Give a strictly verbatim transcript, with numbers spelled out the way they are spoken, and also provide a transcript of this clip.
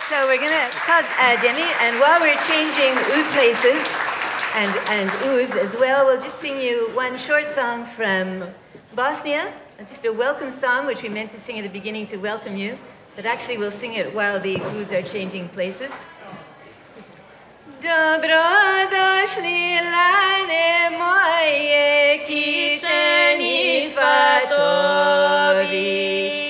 So we're going to call uh, Demi, and while we're changing oud places and, and ouds as well, we'll just sing you one short song from Bosnia, just a welcome song, which we meant to sing at the beginning to welcome you, but actually we'll sing it while the ouds are changing places. Dobrodošli lane moje, kičeni svatovi.